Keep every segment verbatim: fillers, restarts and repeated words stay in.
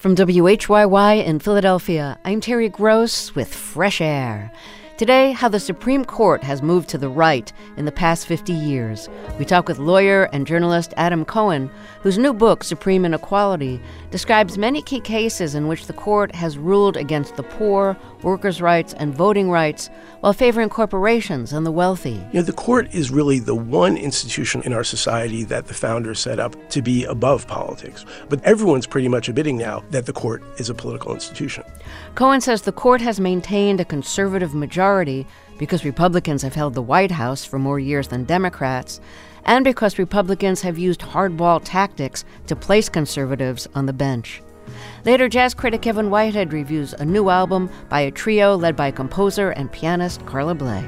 From W H Y Y in Philadelphia, I'm Terry Gross with Fresh Air. Today, how the Supreme Court has moved to the right in the past fifty years. We talk with lawyer and journalist Adam Cohen, whose new book, Supreme Inequality, describes many key cases in which the court has ruled against the poor, workers' rights, and voting rights, while favoring corporations and the wealthy. You know, the court is really the one institution in our society that the founders set up to be above politics. But everyone's pretty much admitting now that the court is a political institution. Cohen says the court has maintained a conservative majority because Republicans have held the White House for more years than Democrats, and because Republicans have used hardball tactics to place conservatives on the bench. Later, jazz critic Kevin Whitehead reviews a new album by a trio led by composer and pianist Carla Bley.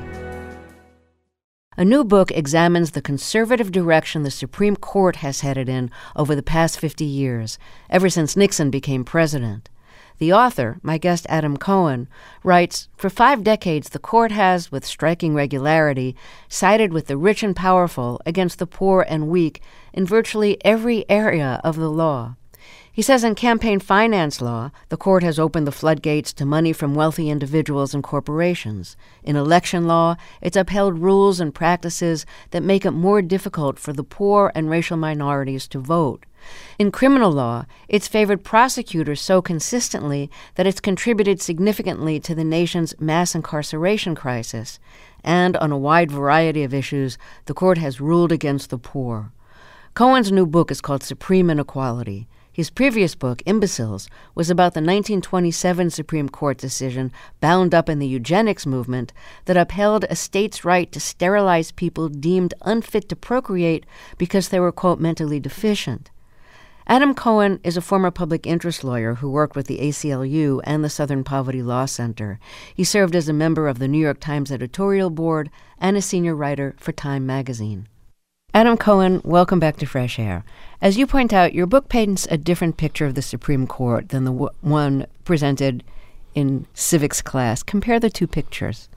A new book examines the conservative direction the Supreme Court has headed in over the past fifty years, ever since Nixon became president. The author, my guest Adam Cohen, writes, for five decades the court has, with striking regularity, sided with the rich and powerful against the poor and weak in virtually every area of the law. He says in campaign finance law, the court has opened the floodgates to money from wealthy individuals and corporations. In election law, it's upheld rules and practices that make it more difficult for the poor and racial minorities to vote. In criminal law, it's favored prosecutors so consistently that it's contributed significantly to the nation's mass incarceration crisis. And on a wide variety of issues, the court has ruled against the poor. Cohen's new book is called Supreme Inequality. His previous book, Imbeciles, was about the nineteen twenty-seven Supreme Court decision bound up in the eugenics movement that upheld a state's right to sterilize people deemed unfit to procreate because they were, quote, mentally deficient. Adam Cohen is a former public interest lawyer who worked with the A C L U and the Southern Poverty Law Center. He served as a member of the New York Times editorial board and a senior writer for Time magazine. Adam Cohen, welcome back to Fresh Air. As you point out, your book paints a different picture of the Supreme Court than the w- one presented in civics class. Compare the two pictures.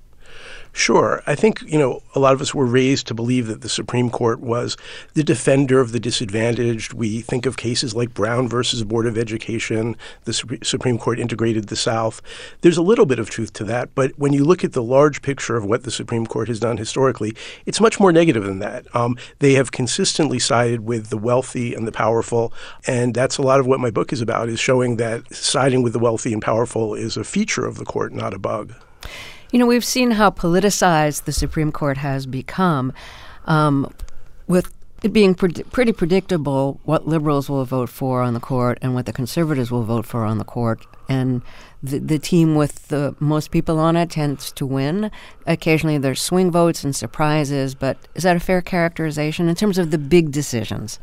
Sure. I think, you know, a lot of us were raised to believe that the Supreme Court was the defender of the disadvantaged. We think of cases like Brown versus Board of Education. The Supreme Court integrated the South. There's a little bit of truth to that. But when you look at the large picture of what the Supreme Court has done historically, it's much more negative than that. Um, they have consistently sided with the wealthy and the powerful. And that's a lot of what my book is about, is showing that siding with the wealthy and powerful is a feature of the court, not a bug. You know, we've seen how politicized the Supreme Court has become, um, with it being pre- pretty predictable what liberals will vote for on the court and what the conservatives will vote for on the court. And the, the team with the most people on it tends to win. Occasionally there's swing votes and surprises, but is that a fair characterization in terms of the big decisions?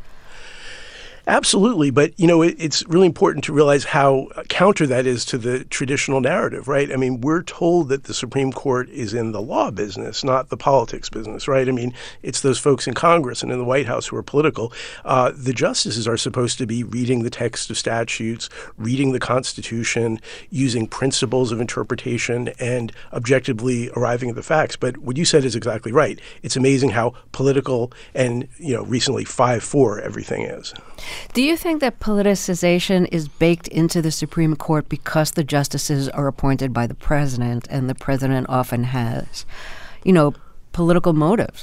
Absolutely. But, you know, it, it's really important to realize how counter that is to the traditional narrative, right? I mean, we're told that the Supreme Court is in the law business, not the politics business, right? I mean, it's those folks in Congress and in the White House who are political. Uh, the justices are supposed to be reading the text of statutes, reading the Constitution, using principles of interpretation, and objectively arriving at the facts. But what you said is exactly right. It's amazing how political and, you know, recently five four everything is. Do you think that politicization is baked into the Supreme Court because the justices are appointed by the president, and the president often has, you know, political motives?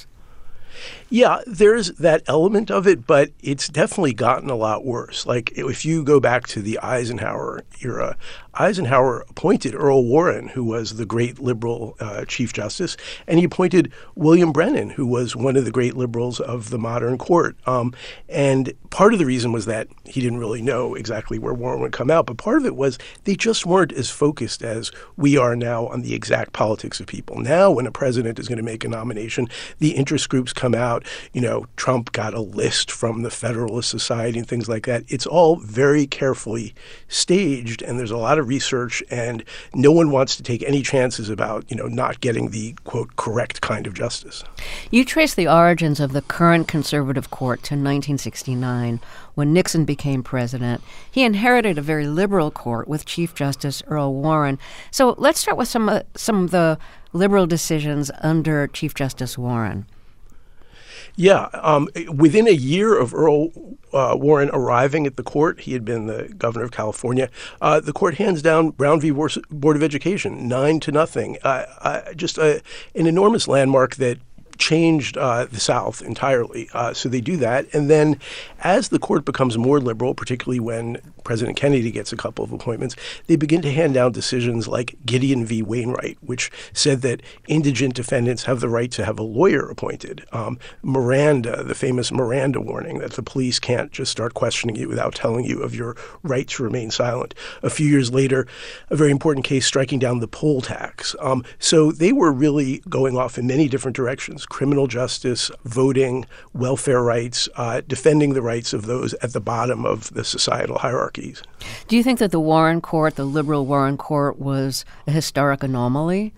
Yeah, there's that element of it, but it's definitely gotten a lot worse. Like, if you go back to the Eisenhower era, Eisenhower appointed Earl Warren, who was the great liberal uh, Chief Justice, and he appointed William Brennan, who was one of the great liberals of the modern court. Um, and part of the reason was that he didn't really know exactly where Warren would come out, but part of it was they just weren't as focused as we are now on the exact politics of people. Now, when a president is going to make a nomination, the interest groups come out. You know, Trump got a list from the Federalist Society and things like that. It's all very carefully staged, and there's a lot of research, and no one wants to take any chances about, you know, not getting the, quote, correct kind of justice. You trace the origins of the current conservative court to nineteen sixty-nine, when Nixon became president. He inherited a very liberal court with Chief Justice Earl Warren. So let's start with some, uh, some of the liberal decisions under Chief Justice Warren. Yeah. Um, within a year of Earl uh, Warren arriving at the court, he had been the governor of California, uh, the court hands down Brown v. Board of Education, nine to nothing. Uh, uh, just a, an enormous landmark that changed uh, the South entirely. Uh, so they do that. And then as the court becomes more liberal, particularly when President Kennedy gets a couple of appointments, they begin to hand down decisions like Gideon v. Wainwright, which said that indigent defendants have the right to have a lawyer appointed. Um, Miranda, the famous Miranda warning that the police can't just start questioning you without telling you of your right to remain silent. A few years later, a very important case striking down the poll tax. Um, so they were really going off in many different directions: criminal justice, voting, welfare rights, uh, defending the rights of those at the bottom of the societal hierarchies. Do you think that the Warren Court, the liberal Warren Court, was a historic anomaly?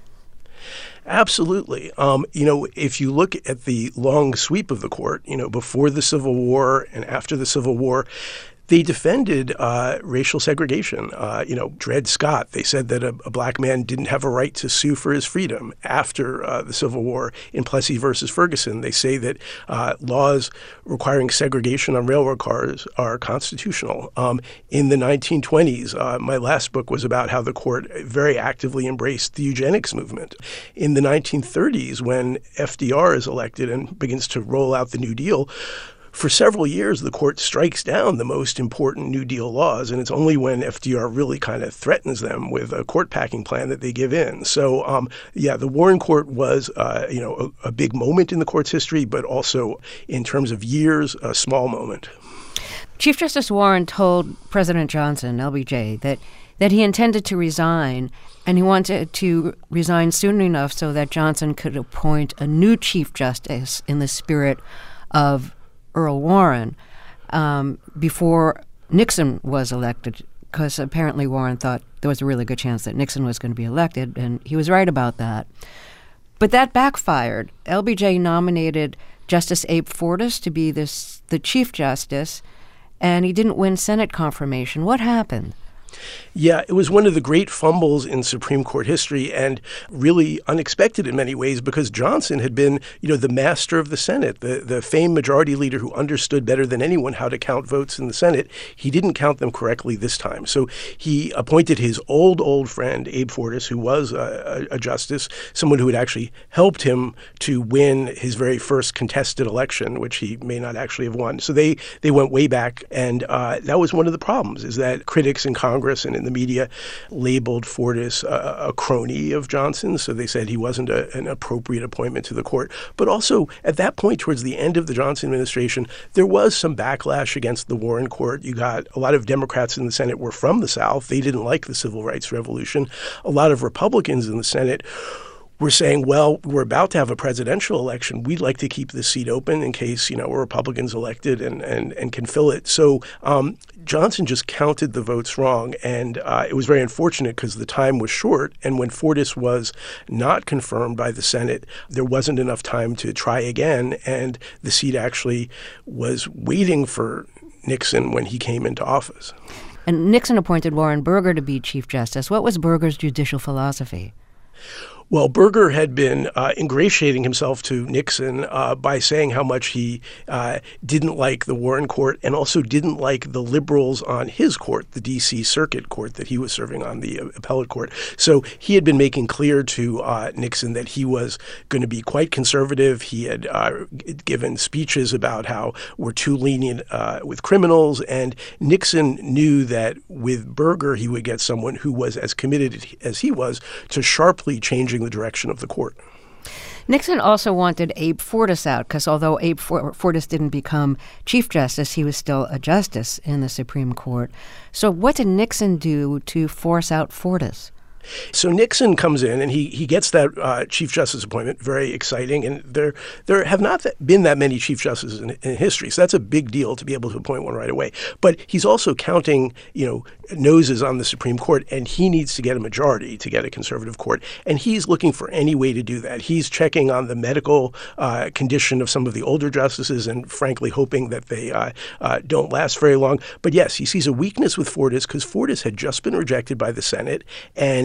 Absolutely. Um, you know, if you look at the long sweep of the court, you know, before the Civil War and after the Civil War, they defended uh, racial segregation. Uh, you know, Dred Scott, they said that a, a black man didn't have a right to sue for his freedom. After uh, the Civil War, in Plessy versus Ferguson, they say that uh, laws requiring segregation on railroad cars are constitutional. Um, in the nineteen twenties, uh, my last book was about how the court very actively embraced the eugenics movement. In the nineteen thirties, when F D R is elected and begins to roll out the New Deal, for several years, the court strikes down the most important New Deal laws, and it's only when F D R really kind of threatens them with a court packing plan that they give in. So, um, yeah, the Warren Court was, uh, you know, a, a big moment in the court's history, but also in terms of years, a small moment. Chief Justice Warren told President Johnson, L B J, that that he intended to resign, and he wanted to resign soon enough so that Johnson could appoint a new Chief Justice in the spirit of Earl Warren um, before Nixon was elected, because apparently Warren thought there was a really good chance that Nixon was going to be elected, and he was right about that. But that backfired. L B J nominated Justice Abe Fortas to be this, the Chief Justice, and he didn't win Senate confirmation. What happened? Yeah, it was one of the great fumbles in Supreme Court history, and really unexpected in many ways, because Johnson had been, you know, the master of the Senate, the, the famed majority leader who understood better than anyone how to count votes in the Senate. He didn't count them correctly this time. So he appointed his old, old friend, Abe Fortas, who was a, a, a justice, someone who had actually helped him to win his very first contested election, which he may not actually have won. So they, they went way back, and uh, that was one of the problems, is that critics in Congress and in the media labeled Fortas a, a crony of Johnson. So they said he wasn't a, an appropriate appointment to the court. But also, at that point, towards the end of the Johnson administration, there was some backlash against the Warren Court. You got a lot of Democrats in the Senate were from the South. They didn't like the Civil Rights Revolution. A lot of Republicans in the Senate were saying, well, we're about to have a presidential election. We'd like to keep this seat open in case, you know, a Republican's elected and, and, and can fill it. So um, Johnson just counted the votes wrong. And uh, it was very unfortunate because the time was short. And when Fortas was not confirmed by the Senate, there wasn't enough time to try again. And the seat actually was waiting for Nixon when he came into office. And Nixon appointed Warren Burger to be Chief Justice. What was Burger's judicial philosophy? Well, Burger had been uh, ingratiating himself to Nixon uh, by saying how much he uh, didn't like the Warren Court and also didn't like the liberals on his court, the D C Circuit Court that he was serving on, the uh, appellate court. So he had been making clear to uh, Nixon that he was going to be quite conservative. He had uh, given speeches about how we're too lenient uh, with criminals. And Nixon knew that with Burger, he would get someone who was as committed as he was to sharply changing the direction of the court. Nixon also wanted Abe Fortas out because although Abe Fortas didn't become Chief Justice, he was still a justice in the Supreme Court. So what did Nixon do to force out Fortas? So Nixon comes in and he he gets that uh, Chief Justice appointment, very exciting. And there there have not been that many Chief Justices in, in history. So that's a big deal to be able to appoint one right away. But he's also counting, you know, noses on the Supreme Court, and he needs to get a majority to get a conservative court. And he's looking for any way to do that. He's checking on the medical uh, condition of some of the older justices and frankly hoping that they uh, uh, don't last very long. But yes, he sees a weakness with Fortas because Fortas had just been rejected by the Senate, and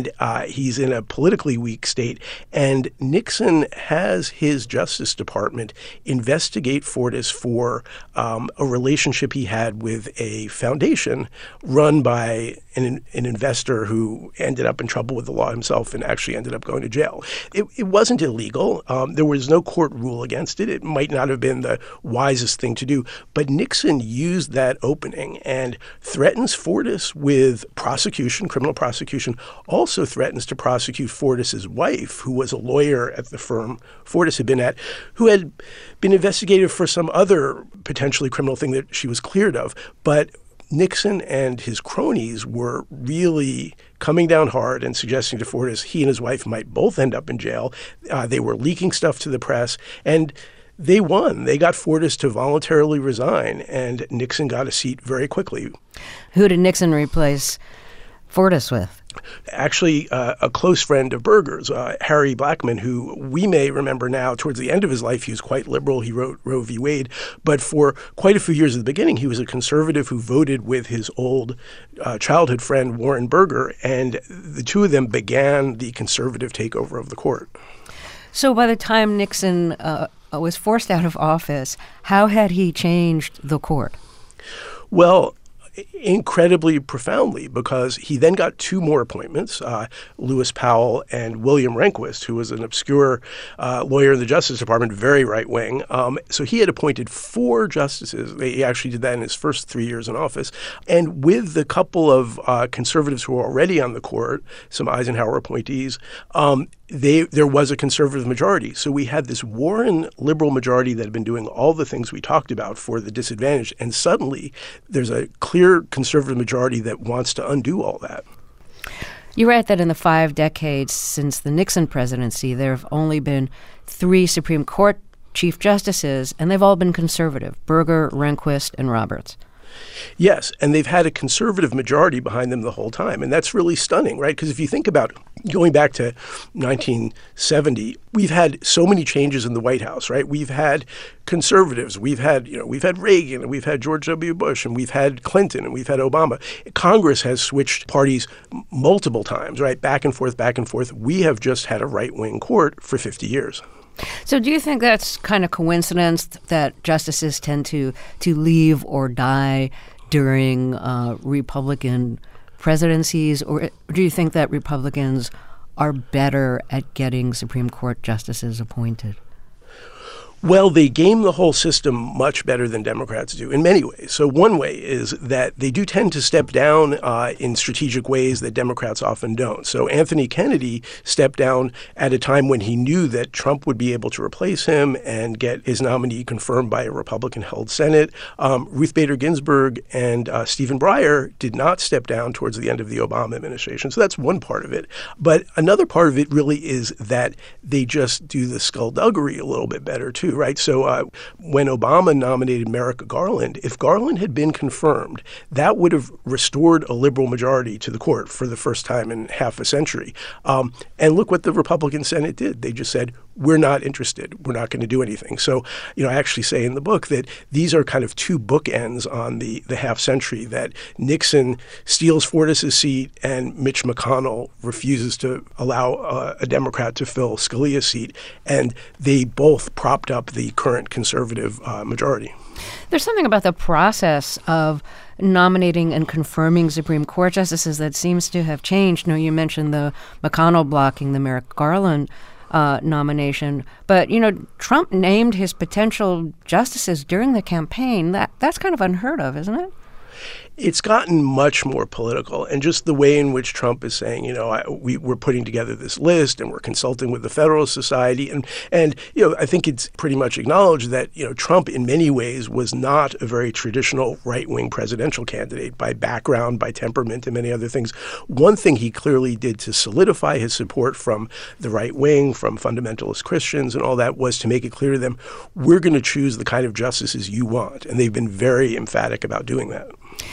and uh, he's in a politically weak state. And Nixon has his Justice Department investigate Fortas for um, a relationship he had with a foundation run by an, an investor who ended up in trouble with the law himself and actually ended up going to jail. It, it wasn't illegal. Um, there was no court rule against it. It might not have been the wisest thing to do. But Nixon used that opening and threatens Fortas with prosecution, criminal prosecution, also threatens to prosecute Fortas's wife, who was a lawyer at the firm Fortas had been at, who had been investigated for some other potentially criminal thing that she was cleared of. But Nixon and his cronies were really coming down hard and suggesting to Fortas he and his wife might both end up in jail. Uh, they were leaking stuff to the press, and they won. They got Fortas to voluntarily resign, and Nixon got a seat very quickly. Who did Nixon replace Fortas with? Actually, uh, a close friend of Berger's, uh, Harry Blackmun, who we may remember now towards the end of his life, he was quite liberal. He wrote Roe v. Wade. But for quite a few years at the beginning, he was a conservative who voted with his old uh, childhood friend, Warren Berger. And the two of them began the conservative takeover of the court. So by the time Nixon uh, was forced out of office, how had he changed the court? Well, incredibly profoundly, because he then got two more appointments, uh, Lewis Powell and William Rehnquist, who was an obscure uh, lawyer in the Justice Department, very right-wing. Um, so he had appointed four justices. He actually did that in his first three years in office. And with the couple of uh, conservatives who were already on the court, some Eisenhower appointees, um, They, there was a conservative majority. So we had this Warren liberal majority that had been doing all the things we talked about for the disadvantaged. And suddenly there's a clear conservative majority that wants to undo all that. You write that in the five decades since the Nixon presidency, there have only been three Supreme Court Chief Justices, and they've all been conservative: Berger, Rehnquist, and Roberts. Yes, and they've had a conservative majority behind them the whole time. And that's really stunning, right? Because if you think about going back to nineteen seventy, we've had so many changes in the White House, right? We've had conservatives. We've had, you know, we've had Reagan, and we've had George W. Bush, and we've had Clinton, and we've had Obama. Congress has switched parties m- multiple times, right? Back and forth, back and forth. We have just had a right-wing court for fifty years. So do you think that's kind of coincidence that justices tend to to leave or die during uh, Republican presidencies, or do you think that Republicans are better at getting Supreme Court justices appointed? Well, they game the whole system much better than Democrats do in many ways. So one way is that they do tend to step down uh, in strategic ways that Democrats often don't. So Anthony Kennedy stepped down at a time when he knew that Trump would be able to replace him and get his nominee confirmed by a Republican-held Senate. Um, Ruth Bader Ginsburg and uh, Stephen Breyer did not step down towards the end of the Obama administration. So that's one part of it. But another part of it really is that they just do the skullduggery a little bit better, too. Right. So uh, when Obama nominated Merrick Garland, if Garland had been confirmed, that would have restored a liberal majority to the court for the first time in half a century. Um, and look what the Republican Senate did. They just said, we're not interested. We're not going to do anything. So, you know, I actually say in the book that these are kind of two bookends on the, the half century, that Nixon steals Fortas's seat and Mitch McConnell refuses to allow uh, a Democrat to fill Scalia's seat. And they both propped up the current conservative uh, majority. There's something about the process of nominating and confirming Supreme Court justices that seems to have changed. You know, you mentioned the McConnell blocking the Merrick Garland uh, nomination, but, you know, Trump named his potential justices during the campaign. That that's kind of unheard of, isn't it? It's gotten much more political, and just the way in which Trump is saying, you know, I, we, we're putting together this list and we're consulting with the Federalist Society. And, and, you know, I think it's pretty much acknowledged that, you know, Trump in many ways was not a very traditional right-wing presidential candidate by background, by temperament, and many other things. One thing he clearly did to solidify his support from the right wing, from fundamentalist Christians and all that, was to make it clear to them, we're going to choose the kind of justices you want. And they've been very emphatic about doing that.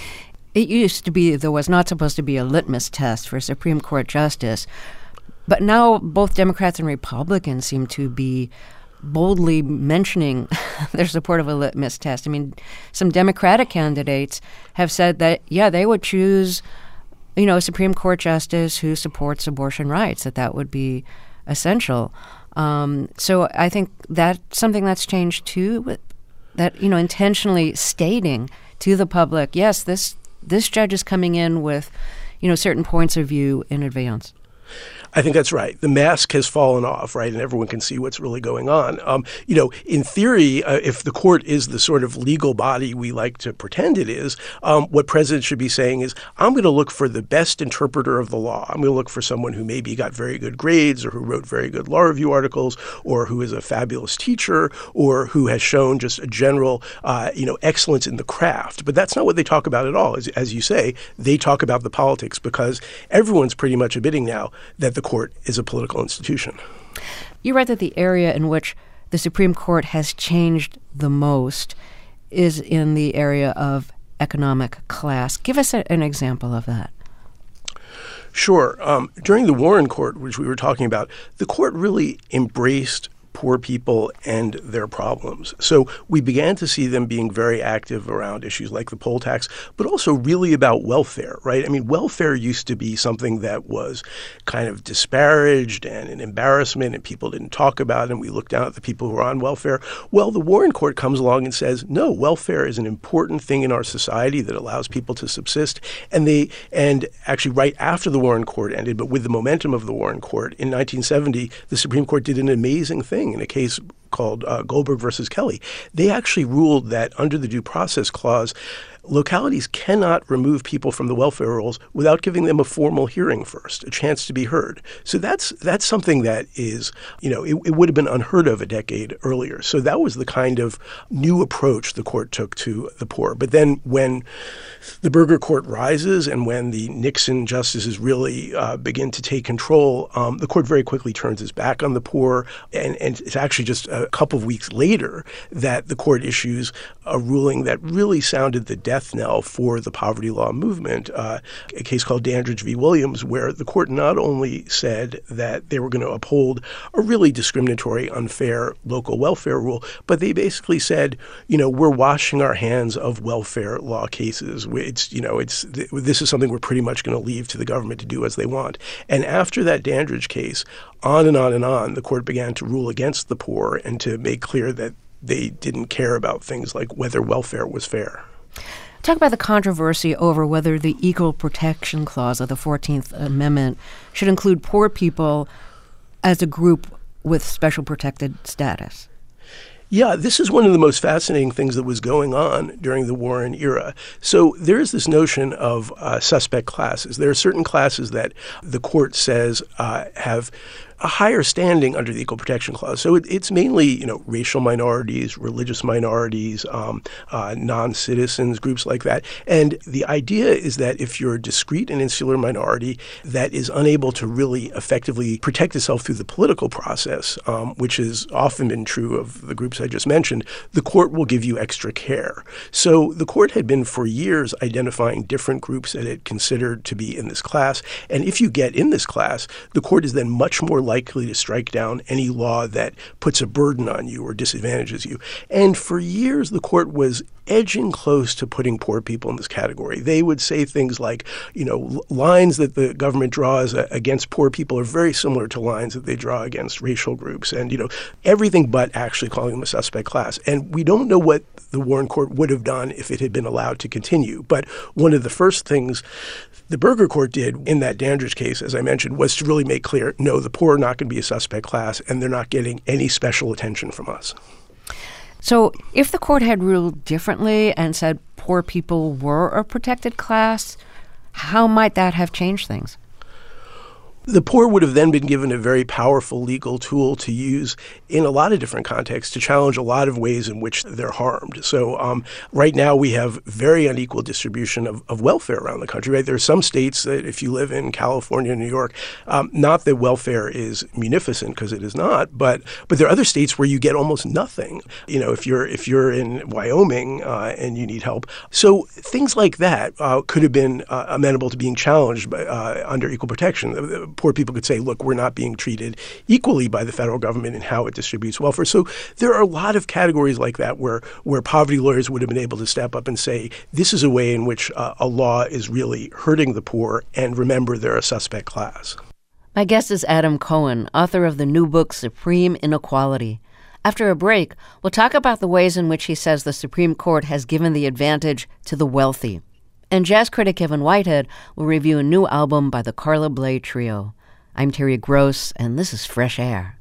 It used to be there was not supposed to be a litmus test for Supreme Court justice, but now both Democrats and Republicans seem to be boldly mentioning their support of a litmus test. I mean, some Democratic candidates have said that, yeah, they would choose you know, a Supreme Court justice who supports abortion rights, that that would be essential. Um, so I think that's something that's changed too, that, you know, intentionally stating to the public, yes, this this judge is coming in with, you know, certain points of view in advance. I think that's right. The mask has fallen off, right, and everyone can see what's really going on. Um, you know, in theory, uh, if the court is the sort of legal body we like to pretend it is, um, what presidents should be saying is, I'm going to look for the best interpreter of the law. I'm going to look for someone who maybe got very good grades or who wrote very good law review articles or who is a fabulous teacher or who has shown just a general, uh, you know, excellence in the craft. But that's not what they talk about at all. As, as you say, they talk about the politics because everyone's pretty much admitting now that the court is a political institution. You write that the area in which the Supreme Court has changed the most is in the area of economic class. Give us a, an example of that. Sure. Um, during the Warren Court, which we were talking about, the court really embraced poor people and their problems. So we began to see them being very active around issues like the poll tax, but also really about welfare, right? I mean, welfare used to be something that was kind of disparaged and an embarrassment and people didn't talk about it, and we looked down at the people who are on welfare. Well, the Warren Court comes along and says, no, welfare is an important thing in our society that allows people to subsist. And they, and actually right after the Warren Court ended, but with the momentum of the Warren Court, in nineteen seventy, the Supreme Court did an amazing thing in a case called uh, Goldberg versus Kelly. They actually ruled that under the Due Process Clause, localities cannot remove people from the welfare rolls without giving them a formal hearing first, a chance to be heard. So that's that's something that is, you know, it, it would have been unheard of a decade earlier. So that was the kind of new approach the court took to the poor. But then when the Burger Court rises and when the Nixon justices really uh, begin to take control, um, the court very quickly turns its back on the poor. And, and it's actually just a couple of weeks later that the court issues a ruling that really sounded the death knell for the poverty law movement, uh, a case called Dandridge v. Williams, where the court not only said that they were going to uphold a really discriminatory, unfair local welfare rule, but they basically said, you know, we're washing our hands of welfare law cases. It's, you know, it's this is something we're pretty much going to leave to the government to do as they want. And after that Dandridge case, on and on and on, the court began to rule against the poor and to make clear that they didn't care about things like whether welfare was fair. Talk about the controversy over whether the Equal Protection Clause of the fourteenth Amendment should include poor people as a group with special protected status. Yeah, this is one of the most fascinating things that was going on during the Warren era. So there is this notion of uh, suspect classes. There are certain classes that the court says uh, have a higher standing under the Equal Protection Clause. So it, it's mainly, you know, racial minorities, religious minorities, um, uh, non-citizens, groups like that. And the idea is that if you're a discrete and insular minority that is unable to really effectively protect itself through the political process, um, which has often been true of the groups I just mentioned, the court will give you extra care. So the court had been for years identifying different groups that it considered to be in this class. And if you get in this class, the court is then much more likely to strike down any law that puts a burden on you or disadvantages you. And for years, the court was edging close to putting poor people in this category. They would say things like, you know, lines that the government draws against poor people are very similar to lines that they draw against racial groups and, you know, everything but actually calling them a suspect class. And we don't know what the Warren Court would have done if it had been allowed to continue. But one of the first things the Burger Court did in that Dandridge case, as I mentioned, was to really make clear, no, the poor are not going to be a suspect class and they're not getting any special attention from us. So if the court had ruled differently and said poor people were a protected class, how might that have changed things? The poor would have then been given a very powerful legal tool to use in a lot of different contexts to challenge a lot of ways in which they're harmed. So um, right now we have very unequal distribution of, of welfare around the country. Right, there are some states that if you live in California, New York, um, not that welfare is munificent because it is not, but but there are other states where you get almost nothing. You know, if you're if you're in Wyoming uh, and you need help, so things like that uh, could have been uh, amenable to being challenged by, uh, under equal protection. poor people could say, look, we're not being treated equally by the federal government in how it distributes welfare. So there are a lot of categories like that where, where poverty lawyers would have been able to step up and say, this is a way in which uh, a law is really hurting the poor, and remember, they're a suspect class. My guest is Adam Cohen, author of the new book, Supreme Inequality. After a break, we'll talk about the ways in which he says the Supreme Court has given the advantage to the wealthy. And jazz critic Kevin Whitehead will review a new album by the Carla Bley Trio. I'm Terry Gross, and this is Fresh Air.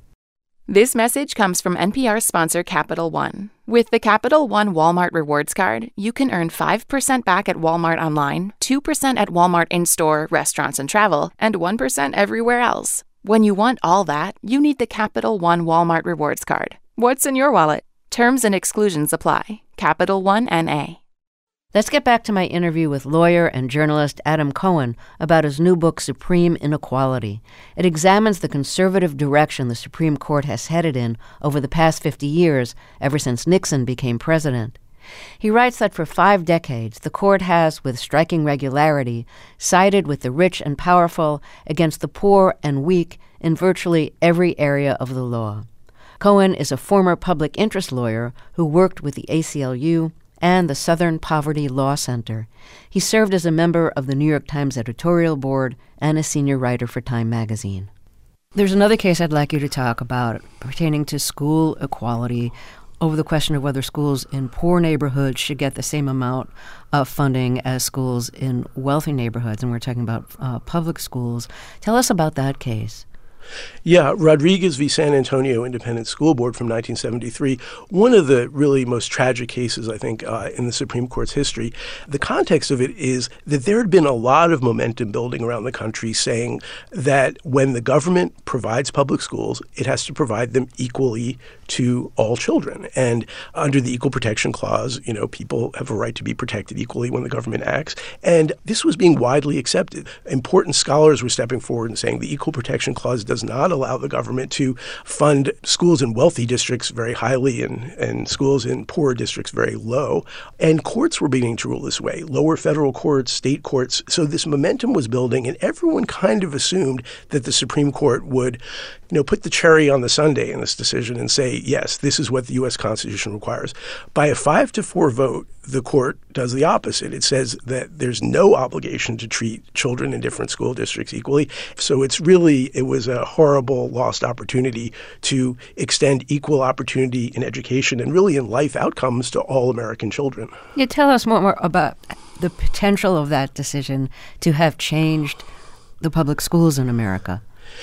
This message comes from N P R sponsor Capital One. With the Capital One Walmart Rewards Card, you can earn five percent back at Walmart online, two percent at Walmart in-store, restaurants, and travel, and one percent everywhere else. When you want all that, you need the Capital One Walmart Rewards Card. What's in your wallet? Terms and exclusions apply. Capital One N A. Let's get back to my interview with lawyer and journalist Adam Cohen about his new book, Supreme Inequality. It examines the conservative direction the Supreme Court has headed in over the past fifty years, ever since Nixon became president. He writes that for five decades, the court has, with striking regularity, sided with the rich and powerful against the poor and weak in virtually every area of the law. Cohen is a former public interest lawyer who worked with the A C L U and the Southern Poverty Law Center. He served as a member of the New York Times editorial board and a senior writer for Time magazine. There's another case I'd like you to talk about pertaining to school equality, over the question of whether schools in poor neighborhoods should get the same amount of funding as schools in wealthy neighborhoods. And we're talking about uh, public schools. Tell us about that case. Yeah, Rodriguez v. San Antonio Independent School Board from nineteen seventy-three, one of the really most tragic cases, I think, uh, in the Supreme Court's history. The context of it is that there had been a lot of momentum building around the country saying that when the government provides public schools, it has to provide them equally to all children. And under the Equal Protection Clause, you know, people have a right to be protected equally when the government acts. And this was being widely accepted. Important scholars were stepping forward and saying the Equal Protection Clause does not allow the government to fund schools in wealthy districts very highly and, and schools in poor districts very low. And courts were beginning to rule this way, lower federal courts, state courts. So this momentum was building, and everyone kind of assumed that the Supreme Court would, you know, put the cherry on the sundae in this decision and say, yes, this is what the U S Constitution requires. By a five to four vote, the court does the opposite. It says that there's no obligation to treat children in different school districts equally. So it's really, it was a horrible lost opportunity to extend equal opportunity in education and really in life outcomes to all American children. Yeah, tell us more, more about the potential of that decision to have changed the public schools in America.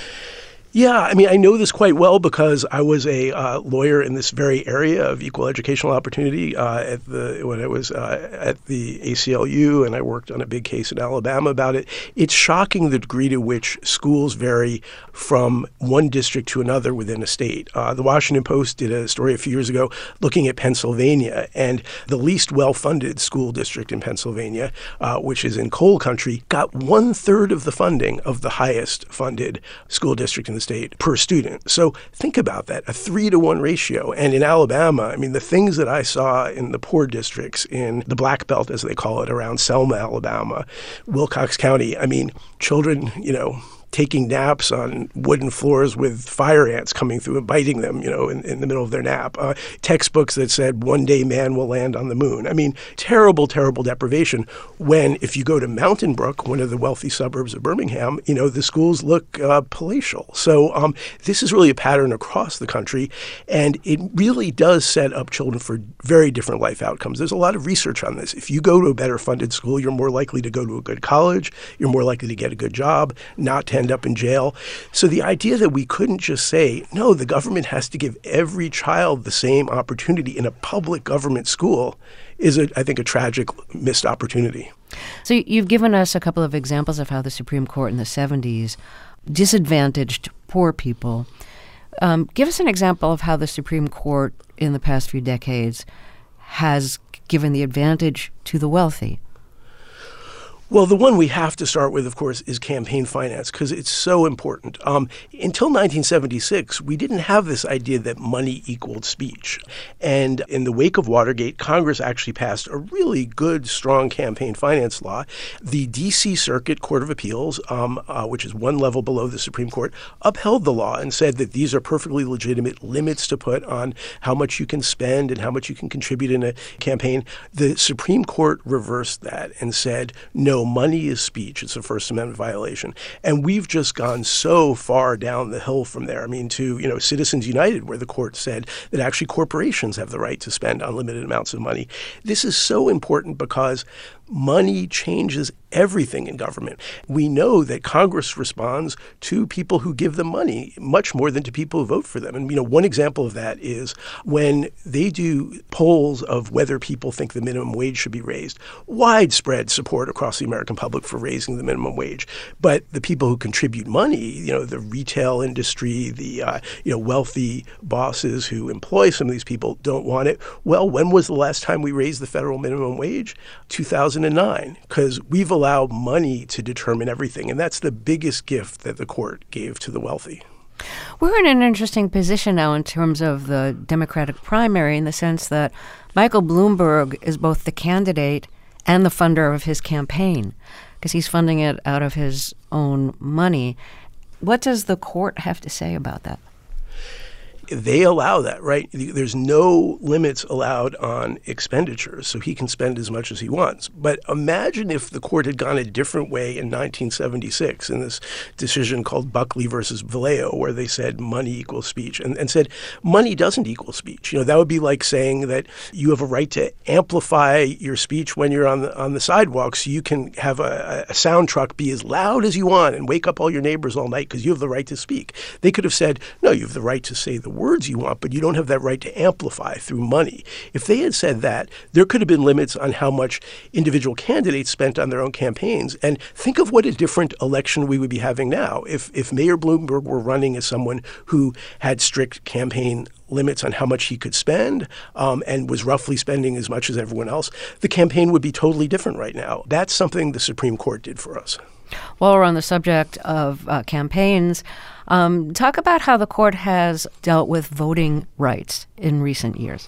Yeah, I mean, I know this quite well because I was a uh, lawyer in this very area of equal educational opportunity uh, at the when I was uh, at the A C L U, and I worked on a big case in Alabama about it. It's shocking the degree to which schools vary from one district to another within a state. Uh, the Washington Post did a story a few years ago looking at Pennsylvania, and the least well-funded school district in Pennsylvania, uh, which is in coal country, got one-third of the funding of the highest-funded school district in the state per student. So think about that, a three to one ratio. And in Alabama, I mean, the things that I saw in the poor districts in the Black Belt, as they call it, around Selma, Alabama, Wilcox County, I mean, children, you know, taking naps on wooden floors with fire ants coming through and biting them, you know, in, in the middle of their nap. Uh, textbooks that said, one day man will land on the moon. I mean, terrible, terrible deprivation. When, if you go to Mountain Brook, one of the wealthy suburbs of Birmingham, you know, the schools look uh, palatial. So um, this is really a pattern across the country, and it really does set up children for very different life outcomes. There's a lot of research on this. If you go to a better funded school, you're more likely to go to a good college, you're more likely to get a good job, not to end up in jail. So the idea that we couldn't just say, no, the government has to give every child the same opportunity in a public government school is, a, I think, a tragic missed opportunity. So you've given us a couple of examples of how the Supreme Court in the seventies disadvantaged poor people. Um, give us an example of how the Supreme Court in the past few decades has given the advantage to the wealthy. Well, the one we have to start with, of course, is campaign finance, because it's so important. Um, until nineteen seventy-six, we didn't have this idea that money equaled speech. And in the wake of Watergate, Congress actually passed a really good, strong campaign finance law. The D C Circuit Court of Appeals, um, uh, which is one level below the Supreme Court, upheld the law and said that these are perfectly legitimate limits to put on how much you can spend and how much you can contribute in a campaign. The Supreme Court reversed that and said, no, money is speech. It's a First Amendment violation. And we've just gone so far down the hill from there. I mean, to, you know, Citizens United, where the court said that actually corporations have the right to spend unlimited amounts of money. This is so important because money changes everything in government. We know that Congress responds to people who give them money much more than to people who vote for them. And, you know, one example of that is when they do polls of whether people think the minimum wage should be raised, widespread support across the American public for raising the minimum wage. But the people who contribute money, you know, the retail industry, the, uh, you know, wealthy bosses who employ some of these people don't want it. Well, when was the last time we raised the federal minimum wage? two thousand nine, because we've allowed money to determine everything. And that's the biggest gift that the court gave to the wealthy. We're in an interesting position now in terms of the Democratic primary, in the sense that Michael Bloomberg is both the candidate and the funder of his campaign, because he's funding it out of his own money. What does the court have to say about that? They allow that, right? There's no limits allowed on expenditures, so he can spend as much as he wants. But imagine if the court had gone a different way in nineteen seventy-six in this decision called Buckley versus Vallejo, where they said money equals speech, and, and said money doesn't equal speech. You know, that would be like saying that you have a right to amplify your speech when you're on the on the sidewalk, so you can have a, a sound truck be as loud as you want and wake up all your neighbors all night because you have the right to speak. They could have said, no, you have the right to say the words you want, but you don't have that right to amplify through money. If they had said that, there could have been limits on how much individual candidates spent on their own campaigns. And think of what a different election we would be having now if, if Mayor Bloomberg were running as someone who had strict campaign limits on how much he could spend um, and was roughly spending as much as everyone else. The campaign would be totally different right now. That's something the Supreme Court did for us. While we're on the subject of uh, campaigns, um, talk about how the court has dealt with voting rights in recent years.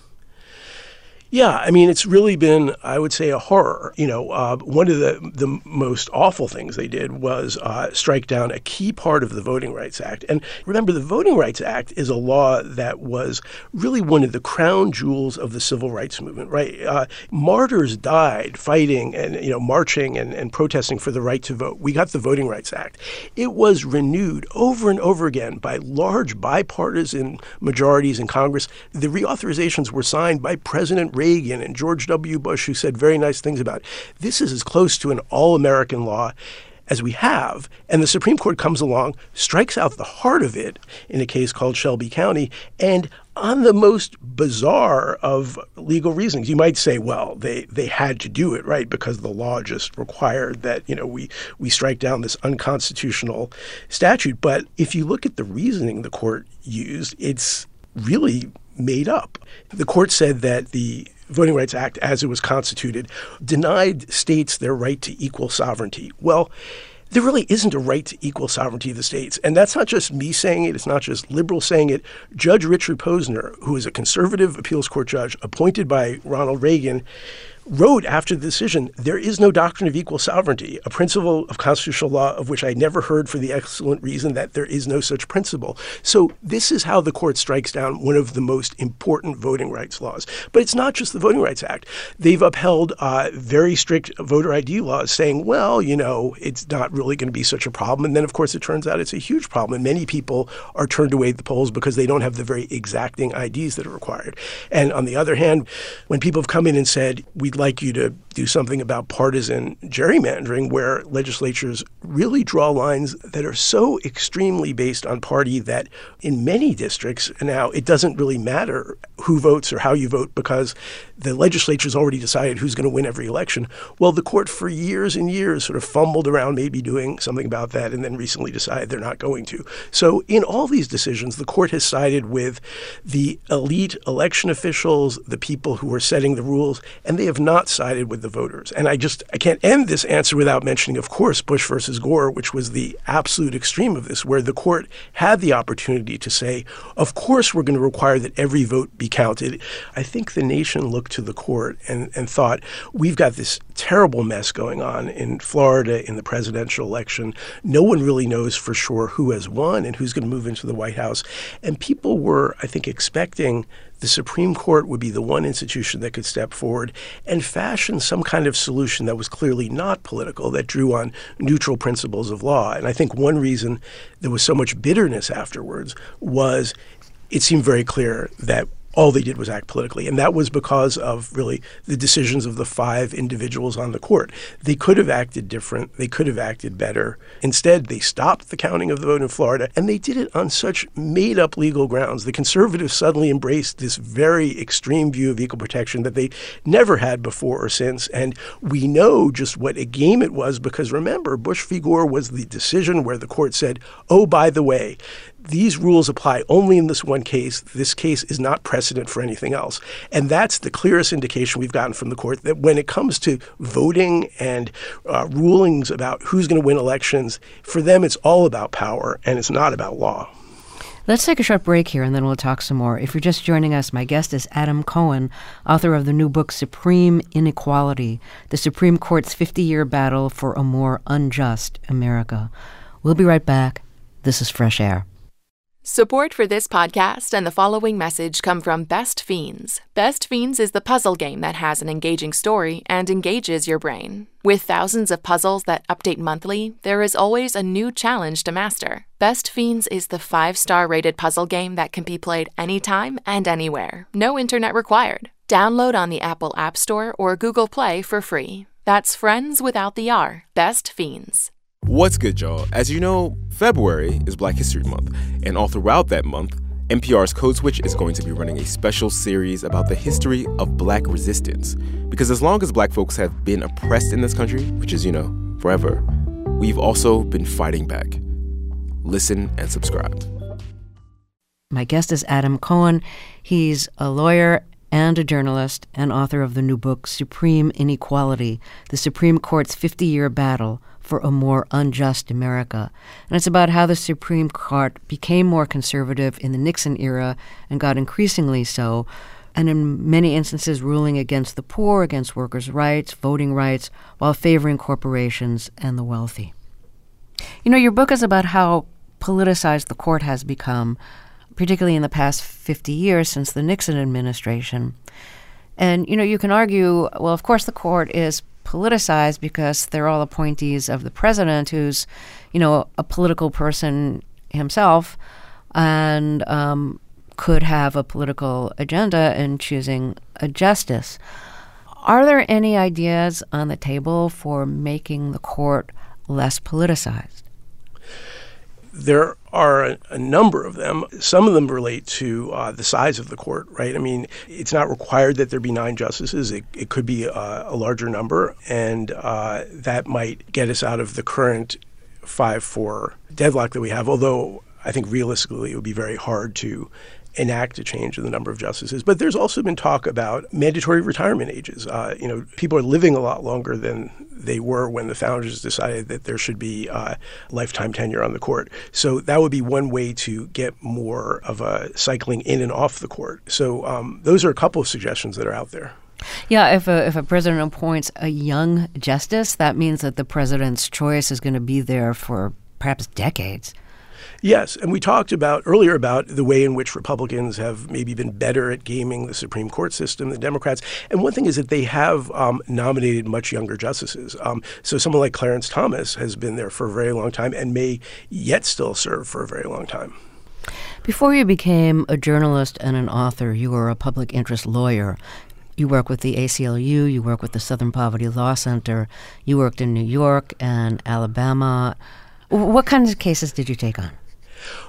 Yeah, I mean, it's really been, I would say, a horror. You know, uh, one of the, the most awful things they did was uh, strike down a key part of the Voting Rights Act. And remember, the Voting Rights Act is a law that was really one of the crown jewels of the civil rights movement, right? Uh, martyrs died fighting and, you know, marching and, and protesting for the right to vote. We got the Voting Rights Act. It was renewed over and over again by large bipartisan majorities in Congress. The reauthorizations were signed by President Reagan Reagan and George W. Bush, who said very nice things about it. This is as close to an all-American law as we have. And the Supreme Court comes along, strikes out the heart of it in a case called Shelby County, and on the most bizarre of legal reasons. You might say, well, they, they had to do it, right, because the law just required that, you know, we, we strike down this unconstitutional statute. But if you look at the reasoning the court used, it's really made up. The court said that the Voting Rights Act, as it was constituted, denied states their right to equal sovereignty. Well, there really isn't a right to equal sovereignty of the states. And that's not just me saying it. It's not just liberals saying it. Judge Richard Posner, who is a conservative appeals court judge appointed by Ronald Reagan, wrote after the decision, there is no doctrine of equal sovereignty, a principle of constitutional law of which I never heard for the excellent reason that there is no such principle. So this is how the court strikes down one of the most important voting rights laws. But it's not just the Voting Rights Act. They've upheld uh, very strict voter I D laws saying, well, you know, it's not really going to be such a problem. And then, of course, it turns out it's a huge problem. And many people are turned away at the polls because they don't have the very exacting I Ds that are required. And on the other hand, when people have come in and said, we like you to do something about partisan gerrymandering, where legislatures really draw lines that are so extremely based on party that in many districts now it doesn't really matter who votes or how you vote because the legislature's already decided who's going to win every election. Well, the court for years and years sort of fumbled around maybe doing something about that and then recently decided they're not going to. So in all these decisions, the court has sided with the elite election officials, the people who are setting the rules, and they have not sided with the voters. And I just, I can't end this answer without mentioning, of course, Bush versus Gore, which was the absolute extreme of this, where the court had the opportunity to say, of course, we're going to require that every vote be counted. I think the nation looked to the court and, and thought, we've got this terrible mess going on in Florida in the presidential election. No one really knows for sure who has won and who's going to move into the White House. And people were, I think, expecting the Supreme Court would be the one institution that could step forward and fashion some kind of solution that was clearly not political, that drew on neutral principles of law. And I think one reason there was so much bitterness afterwards was it seemed very clear that all they did was act politically. And that was because of really the decisions of the five individuals on the court. They could have acted different. They could have acted better. Instead, they stopped the counting of the vote in Florida, and they did it on such made-up legal grounds. The conservatives suddenly embraced this very extreme view of equal protection that they never had before or since. And we know just what a game it was because, remember, Bush v. Gore was the decision where the court said, oh, by the way, these rules apply only in this one case. This case is not precedent for anything else. And that's the clearest indication we've gotten from the court that when it comes to voting and uh, rulings about who's going to win elections, for them it's all about power and it's not about law. Let's take a short break here and then we'll talk some more. If you're just joining us, my guest is Adam Cohen, author of the new book Supreme Inequality, the Supreme Court's fifty-year battle for a more unjust America. We'll be right back. This is Fresh Air. Support for this podcast and the following message come from Best Fiends. Best Fiends is the puzzle game that has an engaging story and engages your brain. With thousands of puzzles that update monthly, there is always a new challenge to master. Best Fiends is the five-star rated puzzle game that can be played anytime and anywhere. No internet required. Download on the Apple App Store or Google Play for free. That's friends without the R. Best Fiends. What's good, y'all? As you know, February is Black History Month, and all throughout that month, N P R's Code Switch is going to be running a special series about the history of Black resistance. Because as long as Black folks have been oppressed in this country, which is, you know, forever, we've also been fighting back. Listen and subscribe. My guest is Adam Cohen. He's a lawyer and a journalist and author of the new book Supreme Inequality, the Supreme Court's fifty-year battle for a more unjust America. And it's about how the Supreme Court became more conservative in the Nixon era and got increasingly so, and in many instances ruling against the poor, against workers' rights, voting rights, while favoring corporations and the wealthy. You know, your book is about how politicized the court has become, particularly in the past fifty years since the Nixon administration. And, you know, you can argue, well, of course the court is politicized because they're all appointees of the president, who's, you know, a political person himself and um, could have a political agenda in choosing a justice. Are there any ideas on the table for making the court less politicized? There are a, a number of them. Some of them relate to uh, the size of the court, right? I mean, it's not required that there be nine justices. It, it could be a, a larger number, and uh, that might get us out of the current five four deadlock that we have, although I think realistically it would be very hard to enact a change in the number of justices. But there's also been talk about mandatory retirement ages. Uh, you know, people are living a lot longer than they were when the founders decided that there should be uh, lifetime tenure on the court. So that would be one way to get more of a cycling in and off the court. So um, those are a couple of suggestions that are out there. Yeah, if a, if a president appoints a young justice, that means that the president's choice is going to be there for perhaps decades. Yes, and we talked about earlier about the way in which Republicans have maybe been better at gaming the Supreme Court system than Democrats. And one thing is that they have um, nominated much younger justices. Um, so someone like Clarence Thomas has been there for a very long time and may yet still serve for a very long time. Before you became a journalist and an author, you were a public interest lawyer. You work with the A C L U, you work with the Southern Poverty Law Center, you worked in New York and Alabama. What kinds of cases did you take on?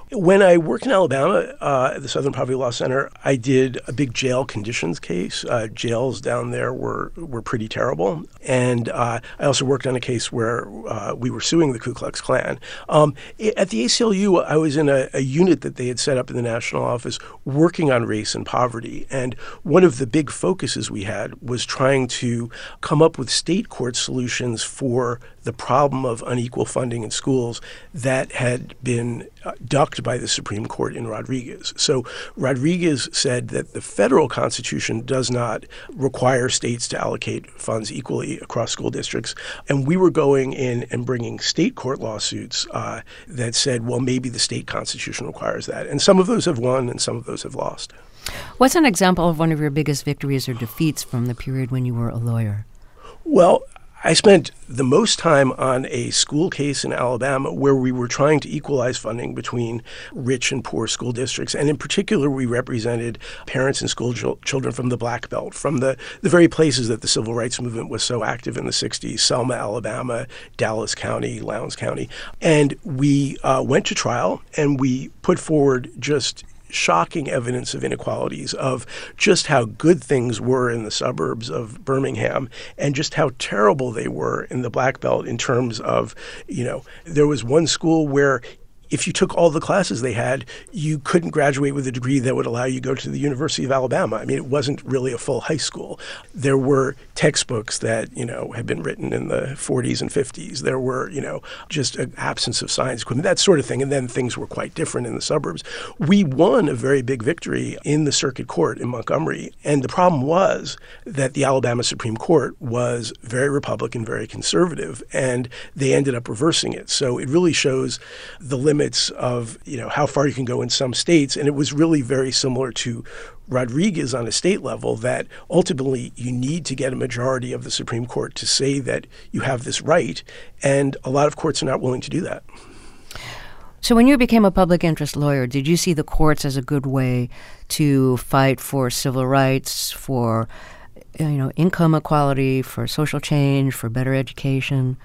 When I worked in Alabama uh, at the Southern Poverty Law Center, I did a big jail conditions case. Uh, jails down there were were pretty terrible. And uh, I also worked on a case where uh, we were suing the Ku Klux Klan. Um, at the A C L U, I was in a, a unit that they had set up in the national office working on race and poverty. And one of the big focuses we had was trying to come up with state court solutions for the problem of unequal funding in schools that had been uh, ducked by the Supreme Court in Rodriguez. So Rodriguez said that the federal constitution does not require states to allocate funds equally across school districts. And we were going in and bringing state court lawsuits uh, that said, well, maybe the state constitution requires that. And some of those have won and some of those have lost. What's an example of one of your biggest victories or defeats from the period when you were a lawyer? Well, I spent the most time on a school case in Alabama where we were trying to equalize funding between rich and poor school districts. And in particular, we represented parents and school ch- children from the Black Belt, from the, the very places that the civil rights movement was so active in the sixties, Selma, Alabama, Dallas County, Lowndes County. And we uh, went to trial and we put forward just shocking evidence of inequalities, of just how good things were in the suburbs of Birmingham and just how terrible they were in the Black Belt in terms of, you know, there was one school where if you took all the classes they had, you couldn't graduate with a degree that would allow you to go to the University of Alabama. I mean, it wasn't really a full high school. There were textbooks that, you know, had been written in the forties and fifties. There were, you know, just an absence of science equipment, that sort of thing. And then things were quite different in the suburbs. We won a very big victory in the circuit court in Montgomery. And the problem was that the Alabama Supreme Court was very Republican, very conservative, and they ended up reversing it. So it really shows the limits of, you know, how far you can go in some states. And it was really very similar to Rodriguez on a state level, that ultimately you need to get a majority of the Supreme Court to say that you have this right. And a lot of courts are not willing to do that. So when you became a public interest lawyer, did you see the courts as a good way to fight for civil rights, for, you know, income equality, for social change, for better education?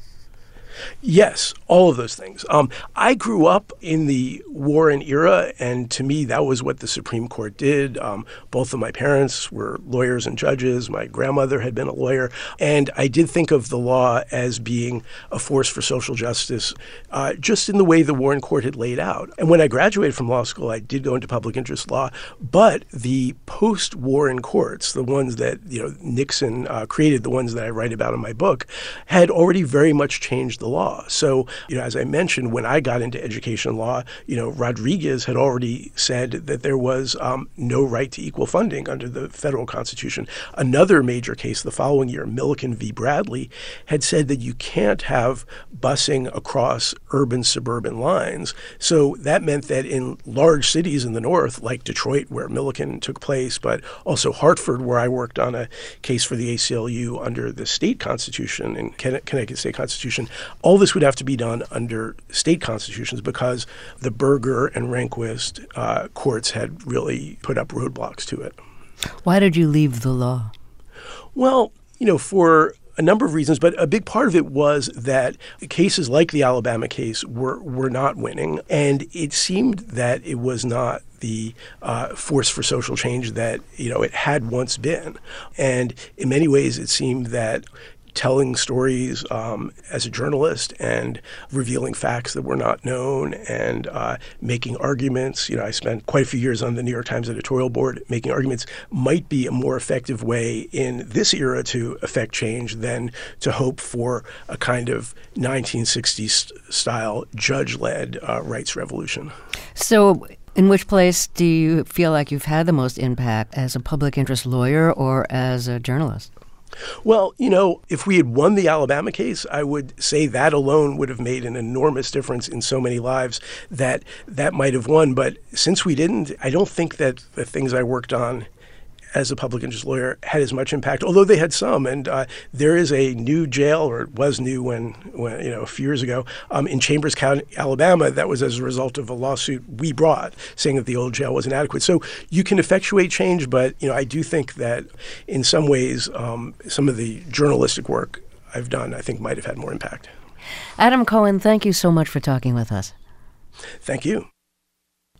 Yes, all of those things. Um, I grew up in the Warren era, and to me, that was what the Supreme Court did. Um, both of my parents were lawyers and judges. My grandmother had been a lawyer. And I did think of the law as being a force for social justice, uh, just in the way the Warren Court had laid out. And when I graduated from law school, I did go into public interest law. But the post-Warren courts, the ones that, you know, Nixon uh, created, the ones that I write about in my book, had already very much changed the law. So, you know, as I mentioned, when I got into education law, you know, Rodriguez had already said that there was um, no right to equal funding under the federal constitution. Another major case the following year, Milliken v. Bradley, had said that you can't have busing across urban-suburban lines. So that meant that in large cities in the north, like Detroit, where Milliken took place, but also Hartford, where I worked on a case for the A C L U under the state constitution, in Connecticut state constitution, all this would have to be done under state constitutions because the Berger and Rehnquist uh, courts had really put up roadblocks to it. Why did you leave the law? Well, you know, for a number of reasons, but a big part of it was that cases like the Alabama case were, were not winning, and it seemed that it was not the uh, force for social change that, you know, it had once been. And in many ways, it seemed that telling stories um, as a journalist and revealing facts that were not known and uh, making arguments. You know, I spent quite a few years on the New York Times editorial board. Making arguments might be a more effective way in this era to affect change than to hope for a kind of nineteen sixties style judge-led uh, rights revolution. So in which place do you feel like you've had the most impact, as a public interest lawyer or as a journalist? Well, you know, if we had won the Alabama case, I would say that alone would have made an enormous difference in so many lives that that might have won. But since we didn't, I don't think that the things I worked on as a public interest lawyer had as much impact, although they had some. And uh, there is a new jail, or it was new when, when you know, a few years ago, um, in Chambers County, Alabama, that was as a result of a lawsuit we brought saying that the old jail was inadequate. So you can effectuate change, but, you know, I do think that in some ways, um, some of the journalistic work I've done, I think, might have had more impact. Adam Cohen, thank you so much for talking with us. Thank you.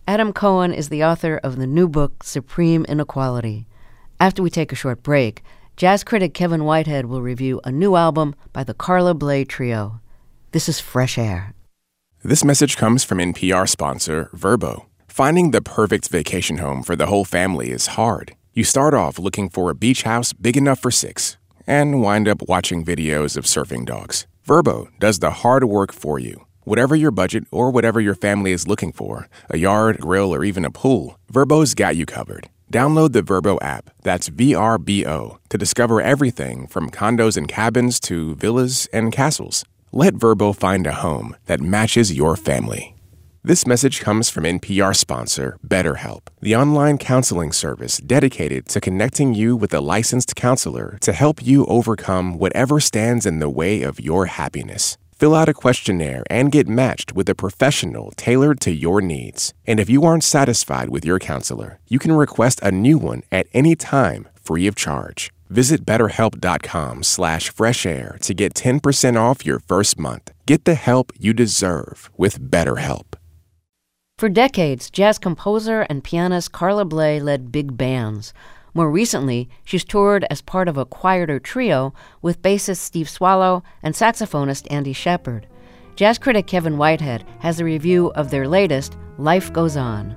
Adam Cohen is the author of the new book, Supreme Inequality. After we take a short break, jazz critic Kevin Whitehead will review a new album by the Carla Bley Trio. This is Fresh Air. This message comes from N P R sponsor Vrbo. Finding the perfect vacation home for the whole family is hard. You start off looking for a beach house big enough for six and wind up watching videos of surfing dogs. Vrbo does the hard work for you. Whatever your budget or whatever your family is looking for, a yard, grill, or even a pool, Vrbo's got you covered. Download the Vrbo app, that's V R B O, to discover everything from condos and cabins to villas and castles. Let Vrbo find a home that matches your family. This message comes from N P R sponsor BetterHelp, the online counseling service dedicated to connecting you with a licensed counselor to help you overcome whatever stands in the way of your happiness. Fill out a questionnaire and get matched with a professional tailored to your needs. And if you aren't satisfied with your counselor, you can request a new one at any time, free of charge. Visit betterhelp.com slash fresh air to get ten percent off your first month. Get the help you deserve with BetterHelp. For decades, jazz composer and pianist Carla Bley led big bands. More recently, she's toured as part of a quieter trio with bassist Steve Swallow and saxophonist Andy Shepard. Jazz critic Kevin Whitehead has a review of their latest, Life Goes On.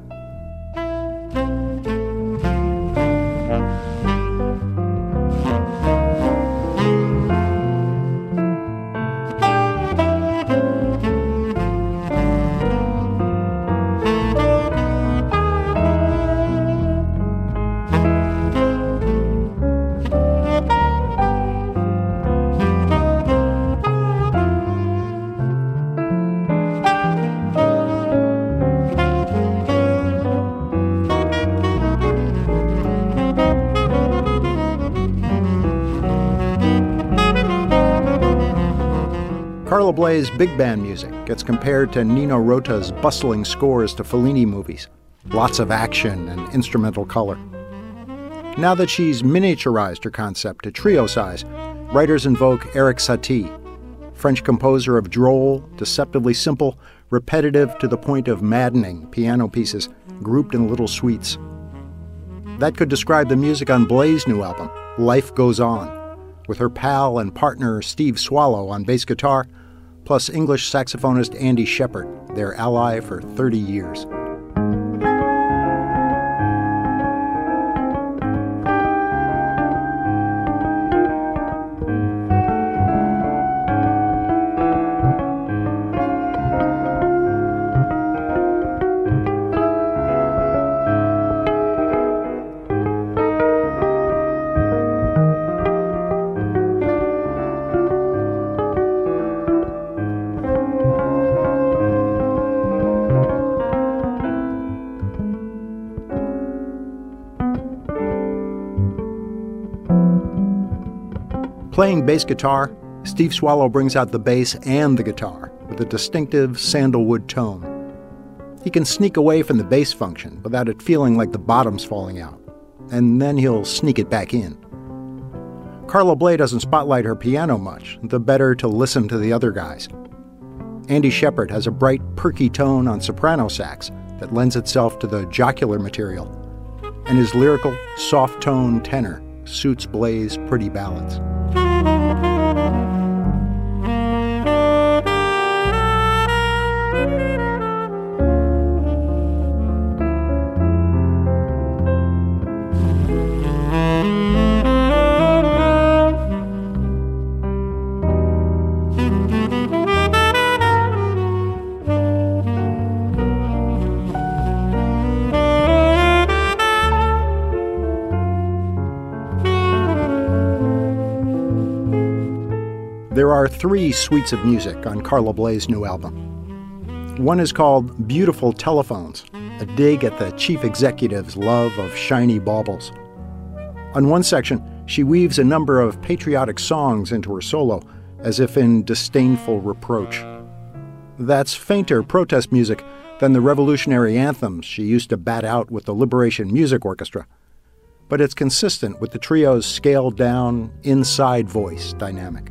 Carla Bley's big band music gets compared to Nino Rota's bustling scores to Fellini movies. Lots of action and instrumental color. Now that she's miniaturized her concept to trio size, writers invoke Erik Satie, French composer of droll, deceptively simple, repetitive to the point of maddening piano pieces grouped in little suites. That could describe the music on Bley's new album, Life Goes On, with her pal and partner Steve Swallow on bass guitar, plus English saxophonist Andy Shepard, their ally for thirty years. Playing bass guitar, Steve Swallow brings out the bass and the guitar with a distinctive sandalwood tone. He can sneak away from the bass function without it feeling like the bottom's falling out, and then he'll sneak it back in. Carla Bley doesn't spotlight her piano much, the better to listen to the other guys. Andy Shepard has a bright, perky tone on soprano sax that lends itself to the jocular material, and his lyrical, soft-tone tenor suits Bley's pretty ballads. There are three suites of music on Carla Bley's new album. One is called Beautiful Telephones, a dig at the chief executive's love of shiny baubles. On one section, she weaves a number of patriotic songs into her solo, as if in disdainful reproach. That's fainter protest music than the revolutionary anthems she used to bat out with the Liberation Music Orchestra. But it's consistent with the trio's scaled-down, inside voice dynamic.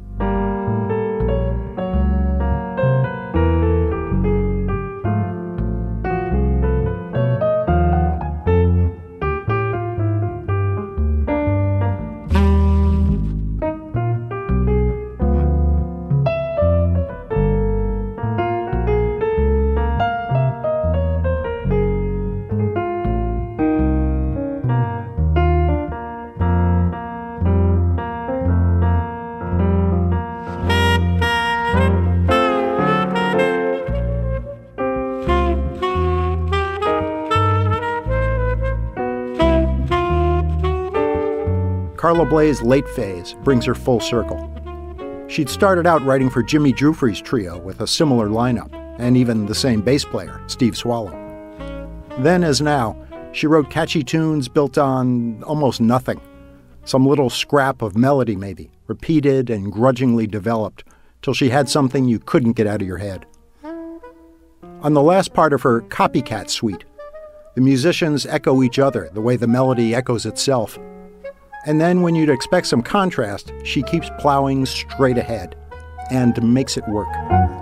Carla Bley's late phase brings her full circle. She'd started out writing for Jimmy Giuffre's trio with a similar lineup, and even the same bass player, Steve Swallow. Then, as now, she wrote catchy tunes built on almost nothing. Some little scrap of melody, maybe, repeated and grudgingly developed, till she had something you couldn't get out of your head. On the last part of her Copycat suite, the musicians echo each other the way the melody echoes itself. And then, when you'd expect some contrast, she keeps plowing straight ahead and makes it work.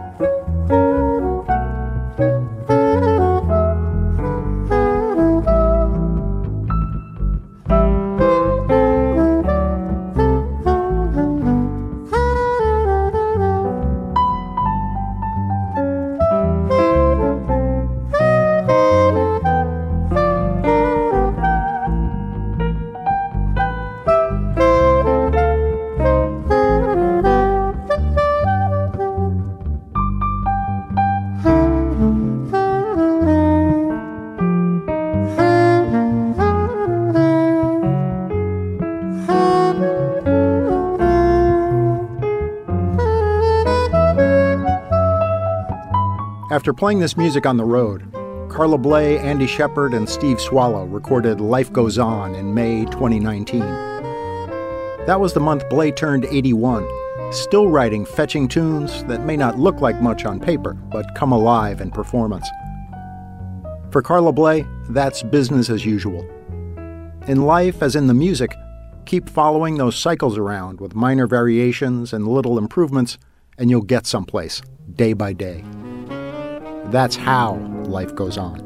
After playing this music on the road, Carla Bley, Andy Shepard, and Steve Swallow recorded Life Goes On in May twenty nineteen. That was the month Bley turned eighty-one, still writing fetching tunes that may not look like much on paper, but come alive in performance. For Carla Bley, that's business as usual. In life, as in the music, keep following those cycles around with minor variations and little improvements, and you'll get someplace, day by day. That's how life goes on.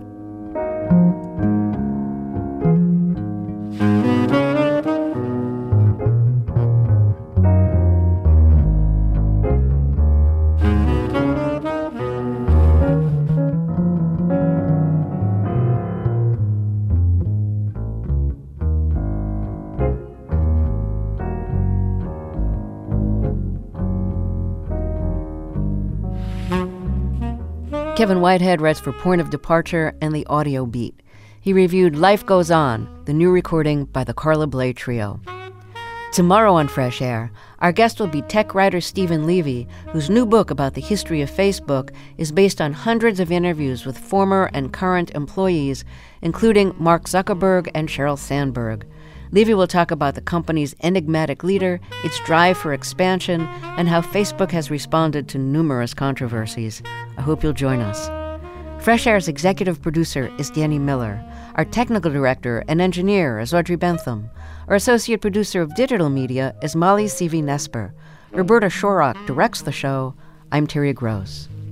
Kevin Whitehead writes for Point of Departure and The Audio Beat. He reviewed Life Goes On, the new recording by the Carla Bley Trio. Tomorrow on Fresh Air, our guest will be tech writer Stephen Levy, whose new book about the history of Facebook is based on hundreds of interviews with former and current employees, including Mark Zuckerberg and Sheryl Sandberg. Levy will talk about the company's enigmatic leader, its drive for expansion, and how Facebook has responded to numerous controversies. I hope you'll join us. Fresh Air's executive producer is Danny Miller. Our technical director and engineer is Audrey Bentham. Our associate producer of digital media is Molly C V Nesper. Roberta Shorrock directs the show. I'm Terry Gross.